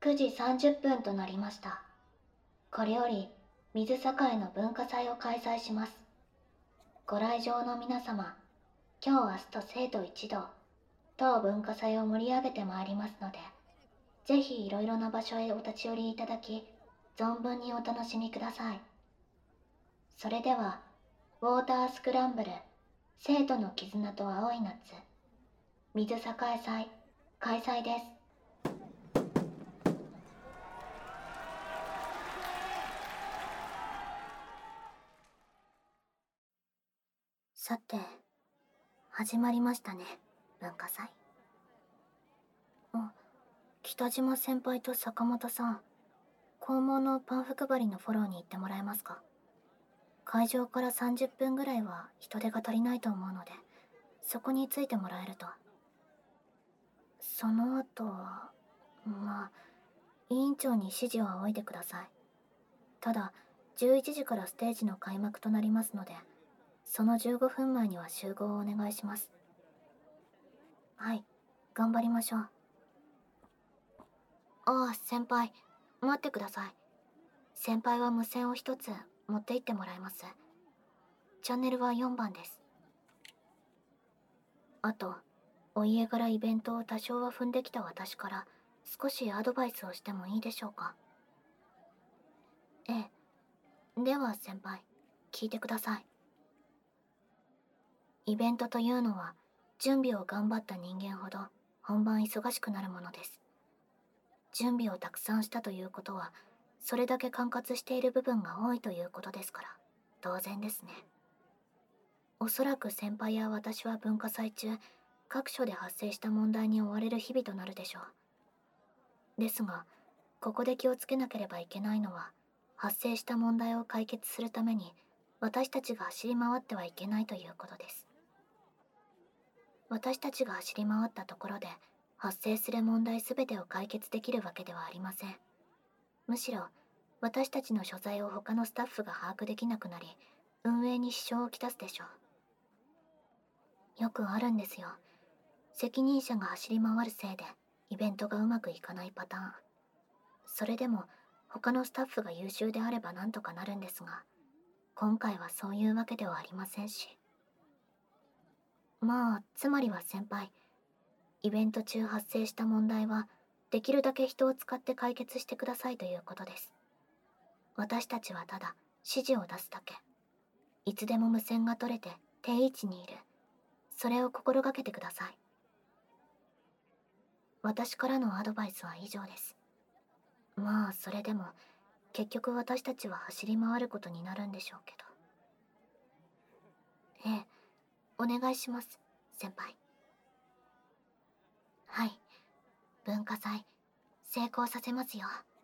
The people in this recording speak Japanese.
9時30分となりました。これより水栄の文化祭を開催します。ご来場の皆様、今日明日と生徒一同、当文化祭を盛り上げてまいりますので、ぜひいろいろな場所へお立ち寄りいただき、存分にお楽しみください。それでは、ウォータースクランブル、生徒の絆と青い夏、水栄祭、開催です。さて、始まりましたね、文化祭。北島先輩と坂本さん、校門のパンフ配りのフォローに行ってもらえますか？会場から30分ぐらいは人手が足りないと思うので、そこについてもらえると。その後は、委員長に指示を仰いでください。ただ、11時からステージの開幕となりますので、その15分前には集合をお願いします。はい、頑張りましょう。ああ、先輩、待ってください。先輩は無線を一つ持って行ってもらいます。チャンネルは4番です。あと、お家柄イベントを多少は踏んできた私から少しアドバイスをしてもいいでしょうか？ええ。では先輩、聞いてください。イベントというのは、準備を頑張った人間ほど本番忙しくなるものです。準備をたくさんしたということは、それだけ管轄している部分が多いということですから、当然ですね。おそらく先輩や私は文化祭中、各所で発生した問題に追われる日々となるでしょう。ですが、ここで気をつけなければいけないのは、発生した問題を解決するために、私たちが走り回ってはいけないということです。私たちが走り回ったところで、発生する問題すべてを解決できるわけではありません。むしろ、私たちの所在を他のスタッフが把握できなくなり、運営に支障をきたすでしょう。よくあるんですよ。責任者が走り回るせいで、イベントがうまくいかないパターン。それでも、他のスタッフが優秀であればなんとかなるんですが、今回はそういうわけではありませんし。つまりは先輩、イベント中発生した問題は、できるだけ人を使って解決してくださいということです。私たちはただ、指示を出すだけ。いつでも無線が取れて定位置にいる。それを心がけてください。私からのアドバイスは以上です。それでも、結局私たちは走り回ることになるんでしょうけど。ええ、お願いします、先輩。はい、文化祭、成功させますよ。